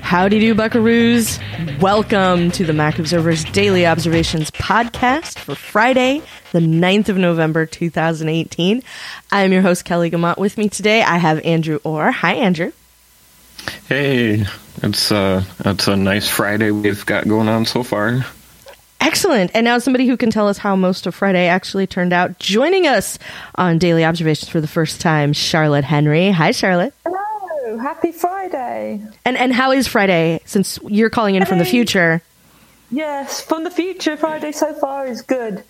Howdy do, buckaroos. Welcome to the Mac Observer's Daily Observations podcast for Friday, the 9th of November, 2018. I am your host, Kelly Gamont. With me today, I have Andrew Orr. Hi, Andrew. Hey, it's a nice Friday we've got going on so far. Excellent. And now somebody who can tell us how most of Friday actually turned out. Joining us on Daily Observations for the first time, Charlotte Henry. Hi, Charlotte. Hello. Happy Friday. And how is Friday, since you're calling in from the future? Yes, from the future, Friday so far is good.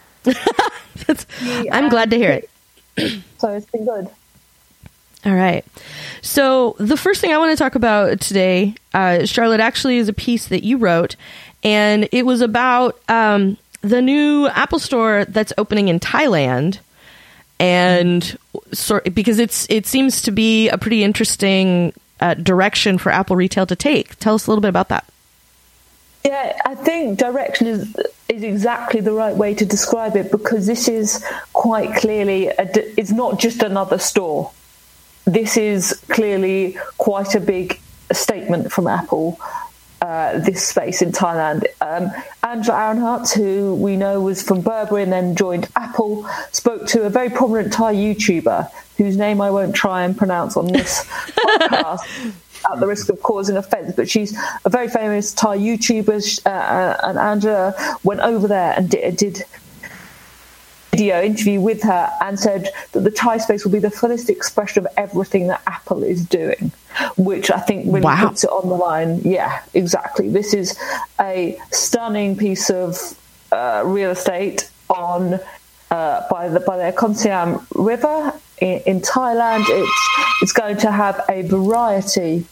I'm glad to hear it. So it's been good. All right. So the first thing I want to talk about today, Charlotte, actually is a piece that you wrote, and it was about the new Apple Store that's opening in Thailand, and because it seems to be a pretty interesting direction for Apple retail to take. Tell us a little bit about that. Yeah, I think direction is exactly the right way to describe it, because this is quite clearly, it's not just another store. This is clearly quite a big statement from Apple, this space in Thailand. Angela Aronhart, who we know was from Burberry and then joined Apple, spoke to a very prominent Thai YouTuber, whose name I won't try and pronounce on this podcast at the risk of causing offence, but she's a very famous Thai YouTuber, and Angela went over there and did video interview with her and said that the Thai space will be the fullest expression of everything that Apple is doing, which I think really puts it on the line. Yeah, exactly. This is a stunning piece of real estate on by the Khon Siam River in Thailand. It's going to have a variety,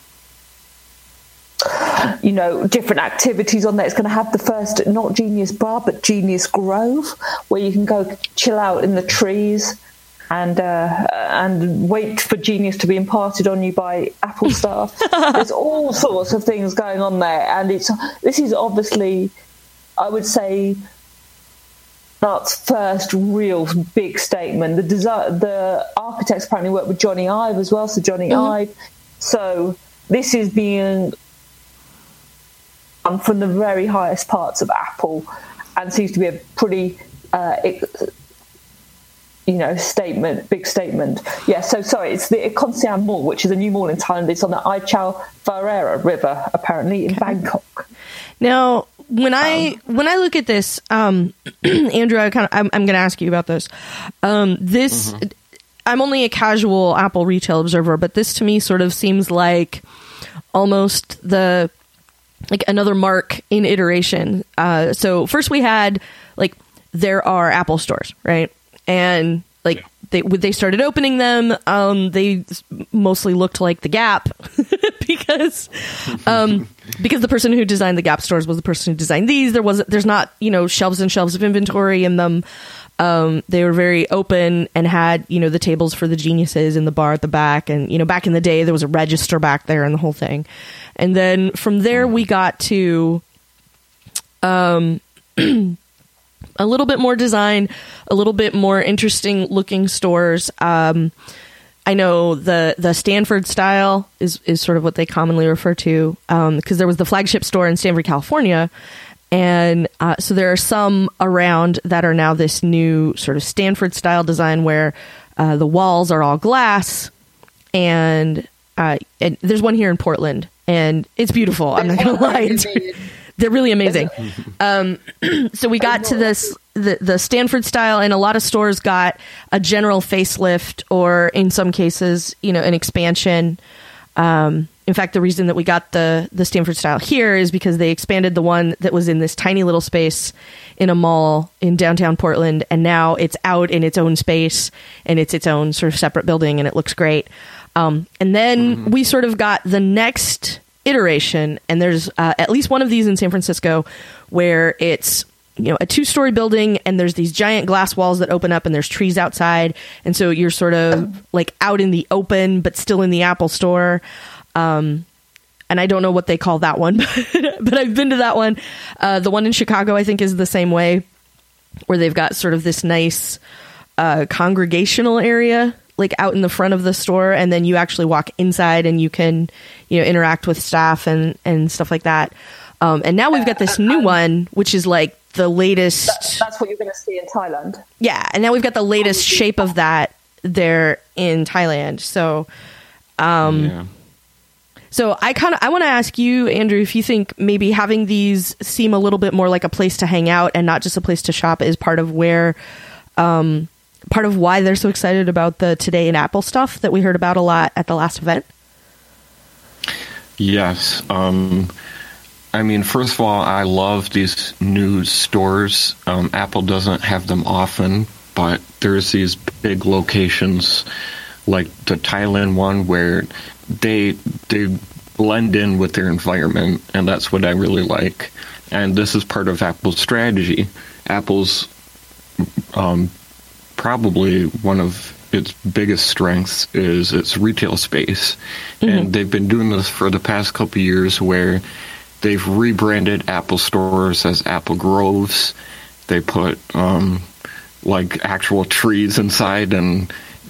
different activities on there. It's going to have the first, not Genius Bar, but Genius Grove, where you can go chill out in the trees and wait for genius to be imparted on you by Apple staff. There's all sorts of things going on there, and this is obviously, I would say, Art's first real big statement. The architects apparently worked with Johnny Ive as well, so Johnny Ive. So this is being from the very highest parts of Apple, and seems to be a pretty big statement. Yeah, so sorry, it's the Khon Siam Mall, which is a new mall in Thailand. It's on the Ai Chao Phraya River, apparently, in Bangkok. Now, when I look at this, Andrew, I'm going to ask you about this. I'm only a casual Apple retail observer, but this to me sort of seems like almost another mark in iteration. So first we had there are Apple stores, right? And they started opening them. They mostly looked like the Gap because the person who designed the Gap stores was the person who designed these. There's not shelves and shelves of inventory in them. They were very open and had the tables for the geniuses in the bar at the back, and back in the day there was a register back there and the whole thing. And then from there we got to a little bit more design, a little bit more interesting looking stores. I know the Stanford style is sort of what they commonly refer to, because there was the flagship store in Stanford, California. And so there are some around that are now this new sort of Stanford style design where the walls are all glass. And there's one here in Portland, and it's beautiful. I'm not going to lie. They're really amazing. So we got to the Stanford style, and a lot of stores got a general facelift, or in some cases, an expansion. In fact, the reason that we got the Stanford style here is because they expanded the one that was in this tiny little space in a mall in downtown Portland, and now it's out in its own space, and it's its own sort of separate building, and it looks great. And then we sort of got the next iteration, and there's at least one of these in San Francisco where it's a 2-story building, and there's these giant glass walls that open up, and there's trees outside, and so you're sort of out in the open but still in the Apple store. And I don't know what they call that one, but I've been to that one. The one in Chicago, I think, is the same way, where they've got sort of this nice congregational area like out in the front of the store, and then you actually walk inside and you can, you know, interact with staff and stuff like that. And now we've got this new one, which is like the latest. That's what you're going to see in Thailand. Yeah, and now we've got the latest shape of that there in Thailand. So, So I want to ask you, Andrew, if you think maybe having these seem a little bit more like a place to hang out and not just a place to shop is part of where, part of why they're so excited about the Today in Apple stuff that we heard about a lot at the last event. Yes. I mean, first of all, I love these new stores. Apple doesn't have them often, but there's these big locations like the Thailand one where they blend in with their environment, and that's what I really like. And this is part of Apple's strategy. Apple's probably one of its biggest strengths is its retail space. Mm-hmm. And they've been doing this for the past couple of years where they've rebranded Apple stores as Apple Groves. They put like actual trees inside, and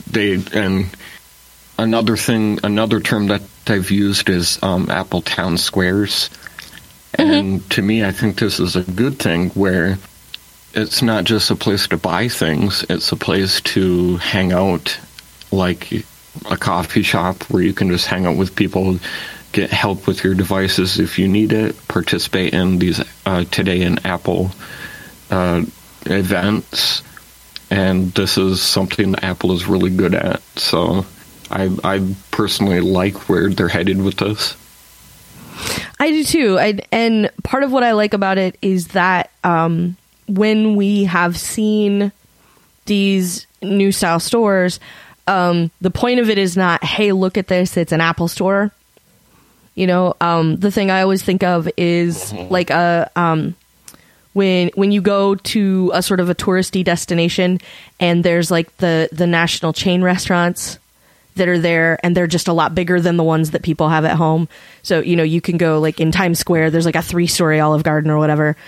another term that they've used is Apple Town Squares. Mm-hmm. And to me, I think this is a good thing where it's not just a place to buy things, it's a place to hang out, like a coffee shop where you can just hang out with people, get help with your devices if you need it, participate in these Today in Apple events. And this is something that Apple is really good at. So I personally like where they're headed with this. I do too. And part of what I like about it is that when we have seen these new style stores, the point of it is not, hey, look at this, it's an Apple store. You know, the thing I always think of is like when you go to a sort of a touristy destination and there's like the national chain restaurants that are there, and they're just a lot bigger than the ones that people have at home. So, you know, you can go like in Times Square, there's like a 3-story Olive Garden or whatever.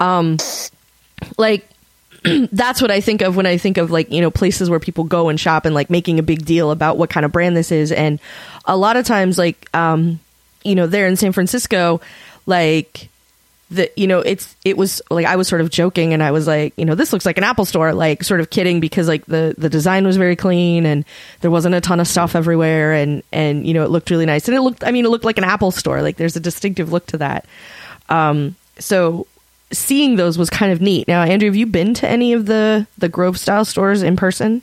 Like that's what I think of when I think of like, you know, places where people go and shop and like making a big deal about what kind of brand this is. And a lot of times, like, you know, there in San Francisco, like you know, it was like, I was sort of joking and I was like, you know, this looks like an Apple store, like sort of kidding, because like the design was very clean and there wasn't a ton of stuff everywhere. And, you know, it looked really nice, and it looked like an Apple store. Like there's a distinctive look to that. So seeing those was kind of neat. Now, Andrew, have you been to any of the Grove style stores in person?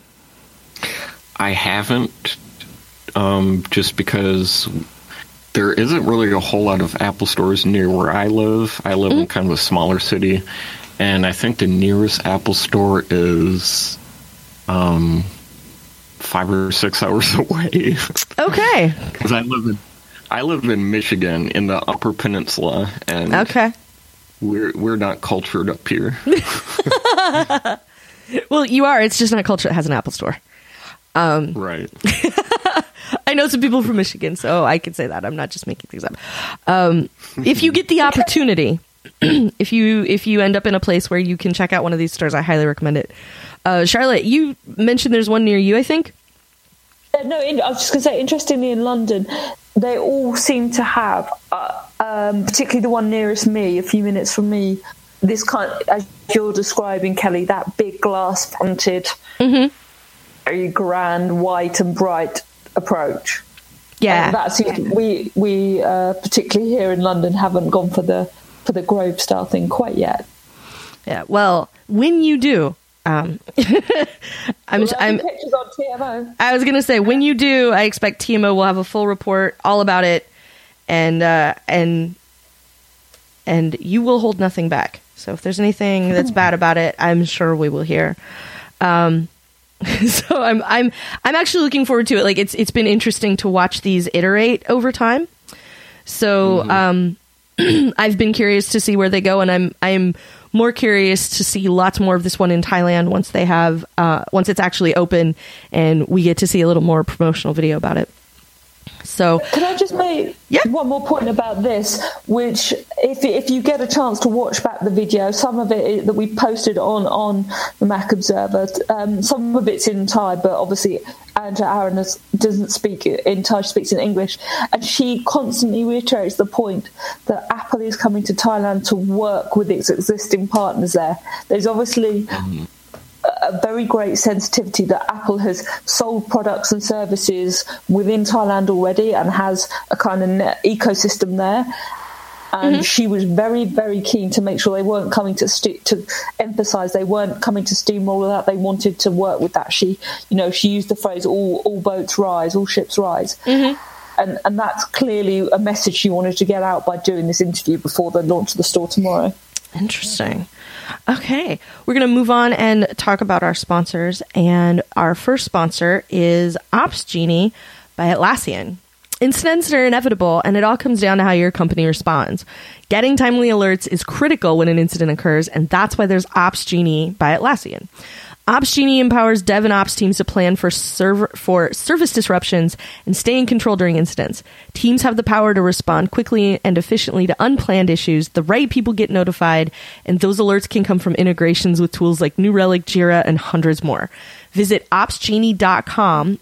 I haven't, just because there isn't really a whole lot of Apple stores near where I live. I live in kind of a smaller city, and I think the nearest Apple store is 5 or 6 hours away. Okay. Because I live in Michigan in the Upper Peninsula, and okay, we're not cultured up here. Well, you are. It's just not culture that has an Apple store. Right. I know some people from Michigan, so I can say that. I'm not just making things up. If you get the opportunity, if you end up in a place where you can check out one of these stores, I highly recommend it. Charlotte, you mentioned there's one near you, I think? No, I was just going to say, interestingly, in London, they all seem to have, particularly the one nearest me, a few minutes from me, this kind, as you're describing, Kelly, that big glass fronted, very grand, white and bright approach. Yeah, that's we particularly here in London haven't gone for the Grove style thing quite yet. Yeah, well, when you do, I'm pictures on TMO. I was gonna say, when you do, I expect TMO will have a full report all about it, and you will hold nothing back. So if there's anything that's bad about it, I'm sure we will hear. So I'm actually looking forward to it. Like it's been interesting to watch these iterate over time. So I've been curious to see where they go, and I'm more curious to see lots more of this one in Thailand once it's actually open and we get to see a little more promotional video about it. So can I just make one more point about this, which if you get a chance to watch back the video, some of it that we posted on the Mac Observer, some of it's in Thai, but obviously Andrea Aaron doesn't speak in Thai, she speaks in English, and she constantly reiterates the point that Apple is coming to Thailand to work with its existing partners there. There's obviously a very great sensitivity that Apple has sold products and services within Thailand already and has a kind of ecosystem there. And she was very, very keen to make sure they weren't coming to emphasise they weren't coming to steamroll that. They wanted to work with that. She used the phrase "all boats rise, all ships rise," and that's clearly a message she wanted to get out by doing this interview before the launch of the store tomorrow. Interesting. Okay, we're going to move on and talk about our sponsors. And our first sponsor is Opsgenie by Atlassian. Incidents are inevitable, and it all comes down to how your company responds. Getting timely alerts is critical when an incident occurs, and that's why there's Opsgenie by Atlassian. Opsgenie empowers dev and ops teams to plan for service disruptions and stay in control during incidents. Teams have the power to respond quickly and efficiently to unplanned issues. The right people get notified, and those alerts can come from integrations with tools like New Relic, Jira, and hundreds more. Visit opsgenie.com,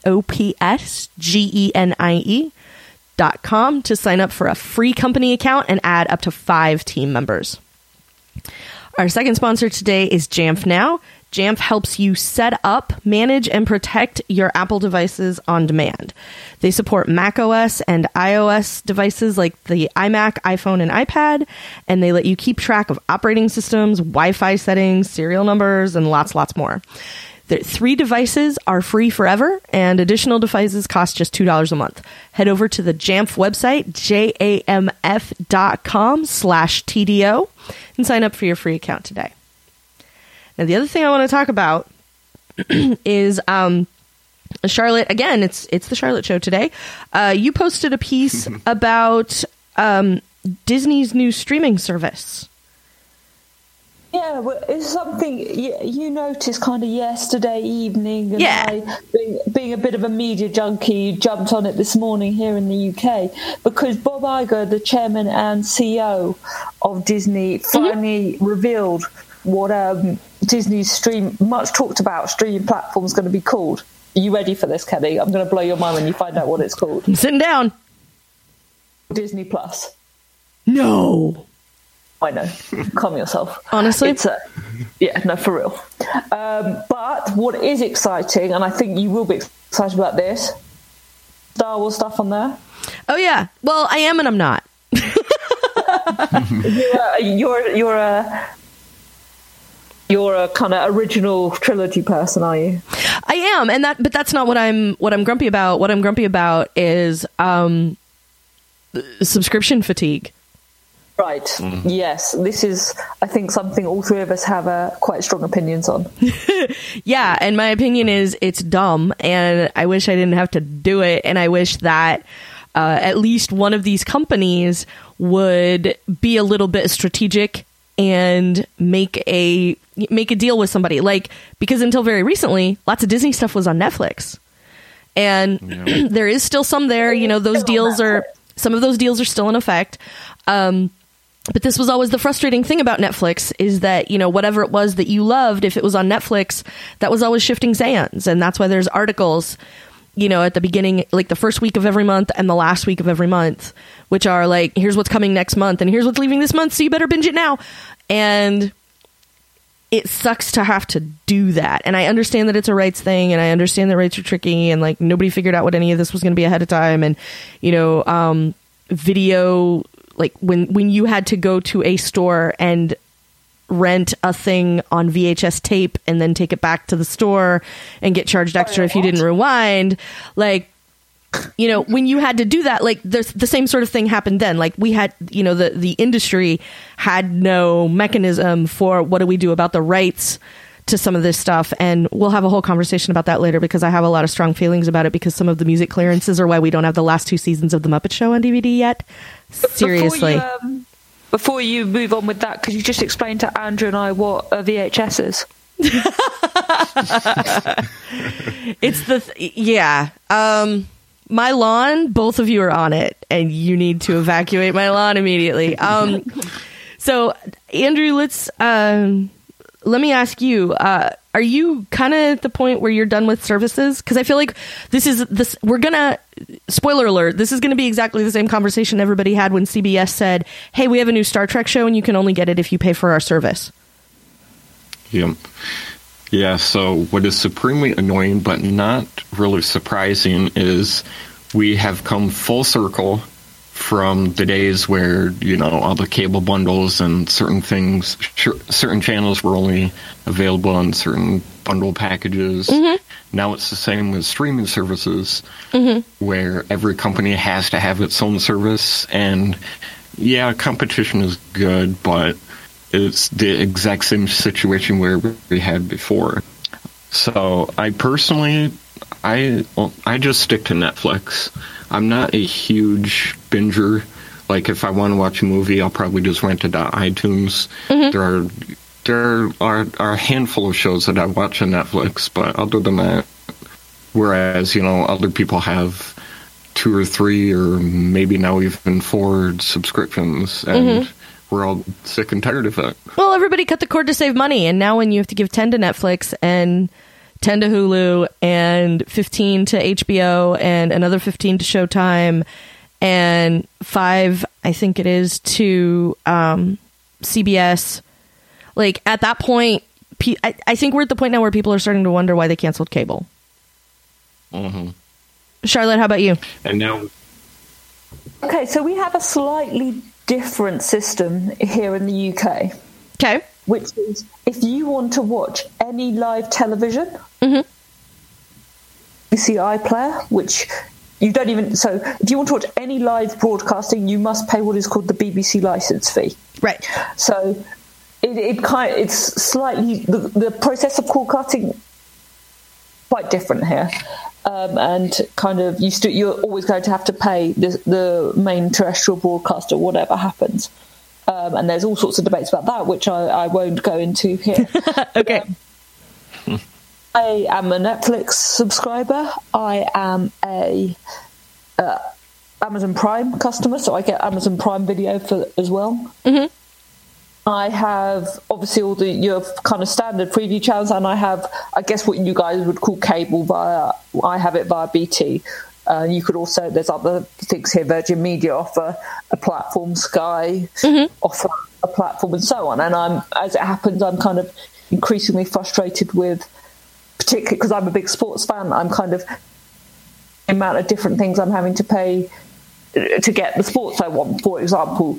OPSGENIE.com, to sign up for a free company account and add up to 5 team members. Our second sponsor today is Jamf Now. Jamf helps you set up, manage, and protect your Apple devices on demand. They support macOS and iOS devices like the iMac, iPhone, and iPad, and they let you keep track of operating systems, Wi-Fi settings, serial numbers, and lots more. The 3 devices are free forever, and additional devices cost just $2 a month. Head over to the Jamf website, jamf.com/TDO, and sign up for your free account today. Now, the other thing I want to talk about is Charlotte. Again, it's the Charlotte Show today. You posted a piece about Disney's new streaming service. Yeah, well, it's something you noticed kind of yesterday evening. And I, being a bit of a media junkie, jumped on it this morning here in the UK because Bob Iger, the chairman and CEO of Disney, finally revealed what Disney's much talked about streaming platform is going to be called. Are you ready for this, Kelly? I'm going to blow your mind when you find out what it's called. I'm sitting down. Disney Plus. No. I know. Calm yourself. Honestly? It's no, for real. But what is exciting, and I think you will be excited about this, Star Wars stuff on there. Oh, yeah. Well, I am and I'm not. You're a kind of original trilogy person, are you? I am, but that's not what I'm grumpy about. What I'm grumpy about is subscription fatigue. Right. Yes. This is, I think, something all 3 of us have quite strong opinions on. Yeah, and my opinion is it's dumb, and I wish I didn't have to do it, and I wish that at least one of these companies would be a little bit strategic and make a deal with somebody, because until very recently, lots of Disney stuff was on Netflix, and there is still some there. Those deals some of those deals are still in effect. But this was always the frustrating thing about Netflix is that, whatever it was that you loved, if it was on Netflix, that was always shifting sands. And that's why there's articles, at the beginning, like the first week of every month and the last week of every month, which are like, here's what's coming next month and here's what's leaving this month. So you better binge it now. And it sucks to have to do that. And I understand that it's a rights thing, and I understand that rights are tricky, and nobody figured out what any of this was going to be ahead of time. And, video, when you had to go to a store and rent a thing on VHS tape and then take it back to the store and get charged extra if you didn't rewind, when you had to do that, the same sort of thing happened then. We had, the industry had no mechanism for what do we do about the rights to some of this stuff. And we'll have a whole conversation about that later, because I have a lot of strong feelings about it, because some of the music clearances are why we don't have the last 2 seasons of The Muppet Show on DVD yet. Seriously. Before you move on with that, could you just explain to Andrew and I what a VHS is? It's my lawn, both of you are on it, and you need to evacuate my lawn immediately. So, Andrew, let me ask you, are you kind of at the point where you're done with services? Because I feel like spoiler alert, this is going to be exactly the same conversation everybody had when CBS said, hey, we have a new Star Trek show and you can only get it if you pay for our service. Yeah, so what is supremely annoying but not really surprising is we have come full circle from the days where, all the cable bundles and certain channels were only available on certain bundle packages. Mm-hmm. Now it's the same with streaming services, where every company has to have its own service. And yeah, competition is good, but it's the exact same situation where we had before. So I personally, I just stick to Netflix. I'm not a huge binger. Like, if I want to watch a movie, I'll probably just rent it on iTunes. Mm-hmm. There are a handful of shows that I watch on Netflix, but other than that, whereas, other people have 2 or 3 or maybe now even 4 subscriptions, and we're all sick and tired of it. Well, everybody cut the cord to save money, and now when you have to give 10 to Netflix and 10 to Hulu and 15 to HBO and another 15 to Showtime and 5, I think it is, to CBS. Like, at that point, I think we're at the point now where people are starting to wonder why they canceled cable. Mm-hmm. Charlotte, how about you? And now... Okay, so we have a slightly different system here in the UK. Okay. Which is, if you want to watch any live television, BBC iPlayer, which you don't even... So if you want to watch any live broadcasting, you must pay what is called the BBC license fee. Right. So it's slightly... The process of cord cutting quite different here. And kind of you're always going to have to pay the main terrestrial broadcaster, whatever happens. And there's all sorts of debates about that, which I won't go into here. Okay. I am a Netflix subscriber. I am a Amazon Prime customer, so I get Amazon Prime Video as well. Mm-hmm. I have obviously all your kind of standard preview channels, and I have, I guess, what you guys would call cable I have it via BT. You could also, there's other things here. Virgin Media offer a platform, Sky offer a platform, and so on. And as it happens, I'm kind of increasingly frustrated with, particularly because I'm a big sports fan, I'm kind of the amount of different things I'm having to pay to get the sports I want. For example,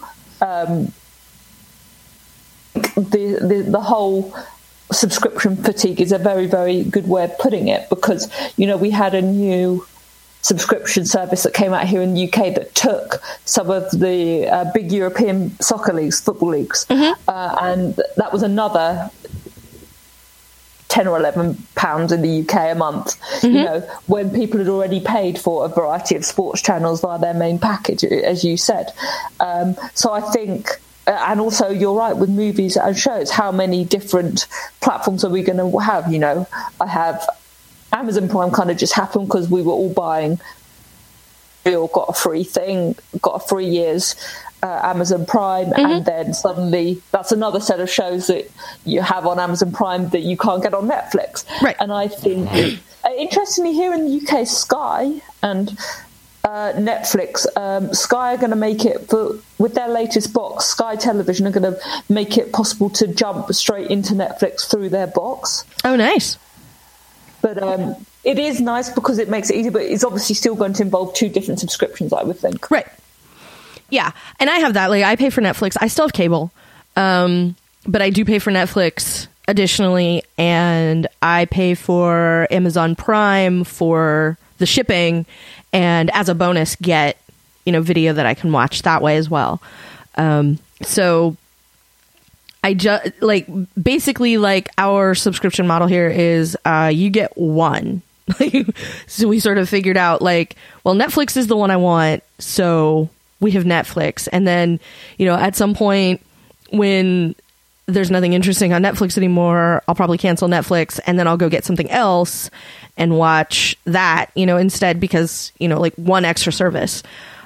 the whole subscription fatigue is a very, very good way of putting it, because we had a new subscription service that came out here in the UK that took some of the big European soccer leagues, football leagues, and that was another £10 or £11 in the UK a month. When people had already paid for a variety of sports channels via their main package, as you said. So I think. And also, you're right with movies and shows. How many different platforms are we going to have? I have Amazon Prime kind of just happened because we were all buying. We all got a free thing, got a 3 years Amazon Prime, and then suddenly that's another set of shows that you have on Amazon Prime that you can't get on Netflix. Right. And I think, interestingly, here in the UK, Sky and Netflix, Sky are going to make it with their latest box. Sky Television are going to make it possible to jump straight into Netflix through their box. Oh, nice. But it is nice because it makes it easy, but it's obviously still going to involve 2 different subscriptions, I would think. Right. Yeah, and I have that. Like, I pay for Netflix. I still have cable, but I do pay for Netflix additionally, and I pay for Amazon Prime for the shipping, and as a bonus get video that I can watch that way as well. So I just basically our subscription model here is you get one. So we sort of figured out well, Netflix is the one I want, so we have Netflix. And then at some point when there's nothing interesting on Netflix anymore, I'll probably cancel Netflix and then I'll go get something else and watch that, instead, because, like one extra service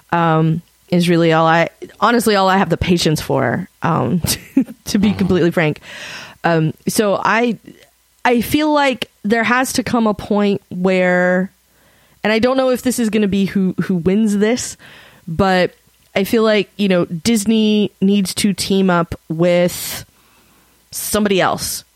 is really all I have the patience for, to be completely frank. So I feel like there has to come a point where, and I don't know if this is going to be who wins this, but I feel like, Disney needs to team up with somebody else,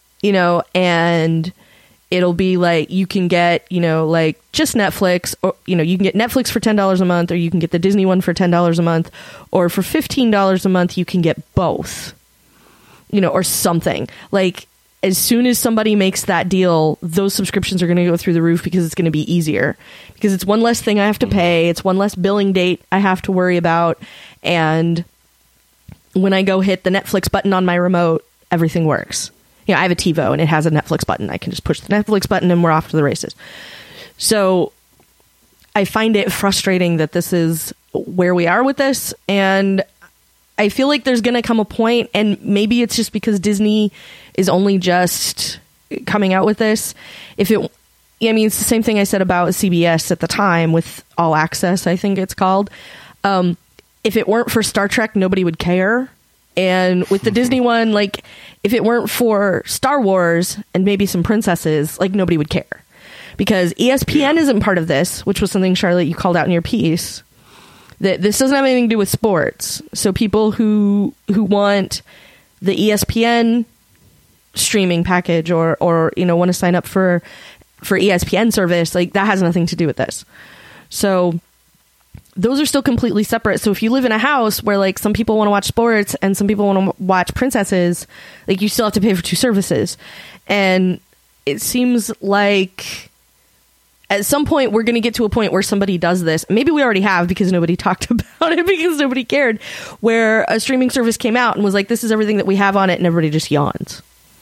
and it'll be like you can get, like just Netflix, or, you can get Netflix for $10 a month, or you can get the Disney one for $10 a month, or for $15 a month, you can get both, or something. Like, as soon as somebody makes that deal, those subscriptions are going to go through the roof because it's going to be easier, because it's one less thing I have to pay. It's one less billing date I have to worry about. And when I go hit the Netflix button on my remote, everything works. I have a TiVo and it has a Netflix button. I can just push the Netflix button and we're off to the races. So I find it frustrating that this is where we are with this. And I feel like there's going to come a point, and maybe it's just because Disney is only just coming out with this. It's the same thing I said about CBS at the time with All Access, I think it's called. If it weren't for Star Trek, nobody would care. And with the Disney one, like, if it weren't for Star Wars and maybe some princesses, like, nobody would care. Because ESPN isn't part of this, which was something, Charlotte, you called out in your piece. That this doesn't have anything to do with sports. So people who want the ESPN streaming package or want to sign up for ESPN service, like, that has nothing to do with this. So those are still completely separate. So if you live in a house where, like, some people want to watch sports and some people want to watch princesses, like, you still have to pay for two services. And it seems like at some point we're going to get to a point where somebody does this. Maybe we already have, because nobody talked about it, because nobody cared, where a streaming service came out and was like, this is everything that we have on it, and everybody just yawns.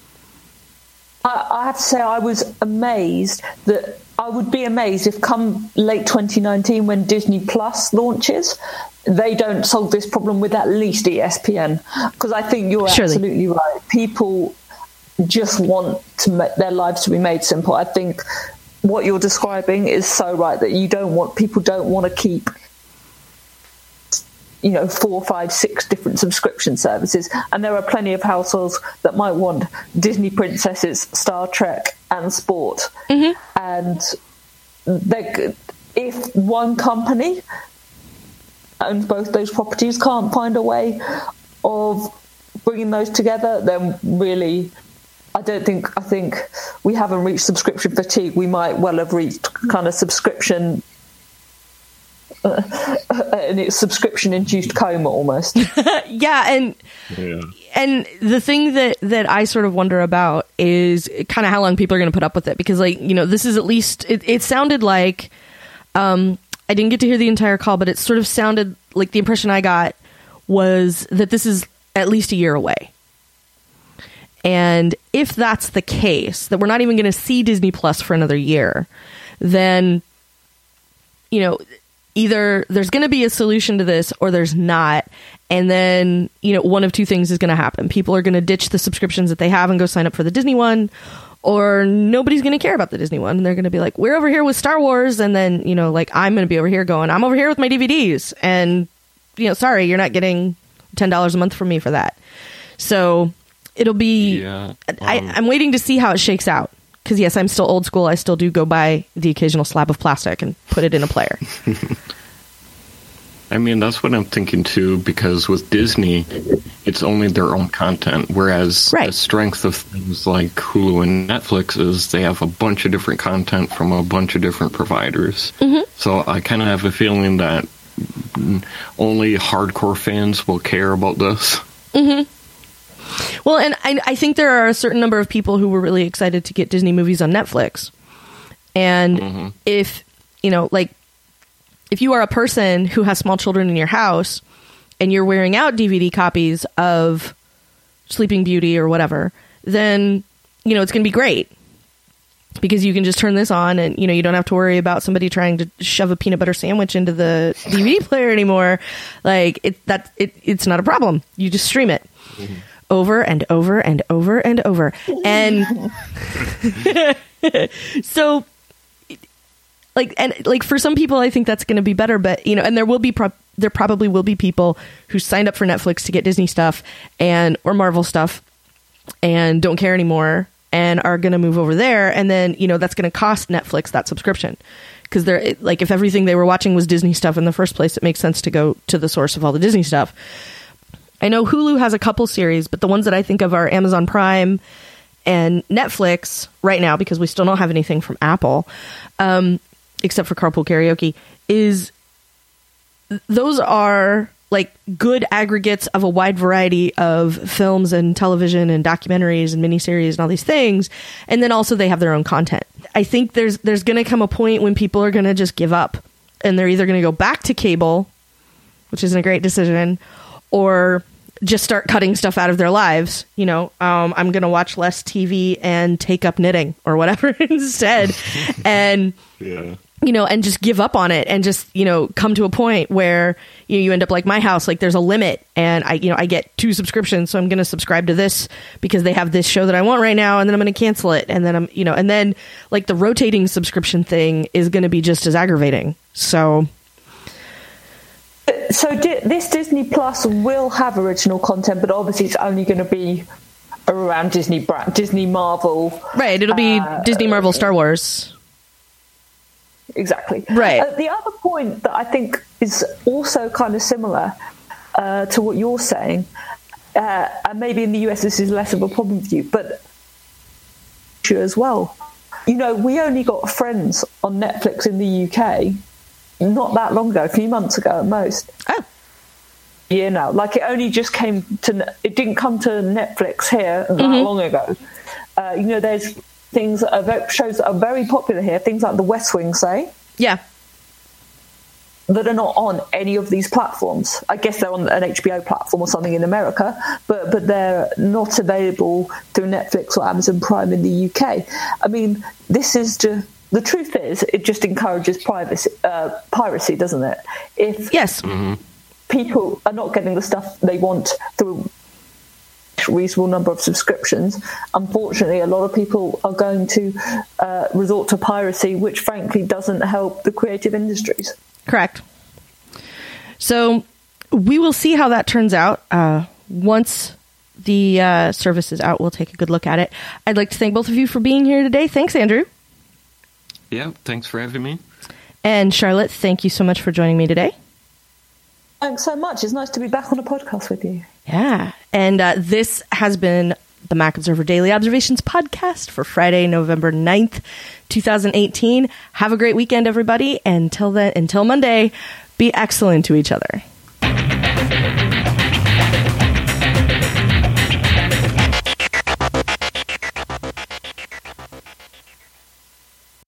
I have to say, I was amazed that I would be amazed if come late 2019, when Disney Plus launches, they don't solve this problem with at least ESPN. Because I think you're absolutely right. People just want to make their lives to be made simple. I think what you're describing is so right, that people don't want to keep 4, 5, 6 different subscription services, and there are plenty of households that might want Disney Princesses, Star Trek, and sport. And if one company owns both those properties, can't find a way of bringing those together, then really, I think we haven't reached subscription fatigue. We might well have reached kind of subscription. And it's subscription-induced coma almost. And the thing that I sort of wonder about is kind of how long people are going to put up with it, because, like, this is at least it sounded like I didn't get to hear the entire call, but it sort of sounded like the impression I got was that this is at least a year away. And if that's the case, that we're not even going to see Disney Plus for another year, then either there's going to be a solution to this or there's not. And then, one of two things is going to happen. People are going to ditch the subscriptions that they have and go sign up for the Disney one, or nobody's going to care about the Disney one. And they're going to be like, we're over here with Star Wars. And then, like, I'm going to be over here going, I'm over here with my DVDs. And, sorry, you're not getting $10 a month from me for that. So it'll be, I'm waiting to see how it shakes out. Because, yes, I'm still old school. I still do go buy the occasional slab of plastic and put it in a player. I mean, that's what I'm thinking, too, because with Disney, it's only their own content, whereas the strength of things like Hulu and Netflix is they have a bunch of different content from a bunch of different providers. So I kind of have a feeling that only hardcore fans will care about this. Well, and I think there are a certain number of people who were really excited to get Disney movies on Netflix. And if, if you are a person who has small children in your house and you're wearing out DVD copies of Sleeping Beauty or whatever, then, it's going to be great. Because you can just turn this on and, you don't have to worry about somebody trying to shove a peanut butter sandwich into the DVD player anymore. Like, it's not a problem. You just stream it. over and over and over and over. And so like for some people, I think that's going to be better, but and there probably will be people who signed up for Netflix to get Disney stuff or Marvel stuff and don't care anymore and are going to move over there. And then, that's going to cost Netflix that subscription. Because they're like, if everything they were watching was Disney stuff in the first place, it makes sense to go to the source of all the Disney stuff. I know Hulu has a couple series, but the ones that I think of are Amazon Prime and Netflix right now, because we still don't have anything from Apple, except for Carpool Karaoke. Those are like good aggregates of a wide variety of films and television and documentaries and miniseries and all these things. And then also they have their own content. I think there's going to come a point when people are going to just give up and they're either going to go back to cable, which isn't a great decision, or just start cutting stuff out of their lives. I'm going to watch less TV and take up knitting or whatever instead. And, and just give up on it and just, come to a point where you end up like my house, like there's a limit and I get 2 subscriptions. So I'm going to subscribe to this because they have this show that I want right now. And then I'm going to cancel it. And then and then like the rotating subscription thing is going to be just as aggravating. So this Disney Plus will have original content, but obviously it's only going to be around Disney Marvel. Right. It'll be Disney Marvel Star Wars. Exactly. Right. The other point that I think is also kind of similar to what you're saying, and maybe in the US this is less of a problem for you, but as well. We only got Friends on Netflix in the UK not that long ago, a few months ago at most. Oh. Like it only just it didn't come to Netflix here that long ago. There's things shows that are very popular here, things like The West Wing, say. Yeah. That are not on any of these platforms. I guess they're on an HBO platform or something in America, but they're not available through Netflix or Amazon Prime in the UK. I mean, this is just... The truth is, it just encourages piracy, doesn't it? Yes. People are not getting the stuff they want through a reasonable number of subscriptions, unfortunately, a lot of people are going to resort to piracy, which frankly doesn't help the creative industries. Correct. So we will see how that turns out. Once the service is out, we'll take a good look at it. I'd like to thank both of you for being here today. Thanks, Andrew. Yeah, thanks for having me. And Charlotte, thank you so much for joining me today. Thanks so much. It's nice to be back on a podcast with you. Yeah. And this has been the Mac Observer Daily Observations podcast for Friday, November 9th, 2018. Have a great weekend, everybody. Until Monday, be excellent to each other.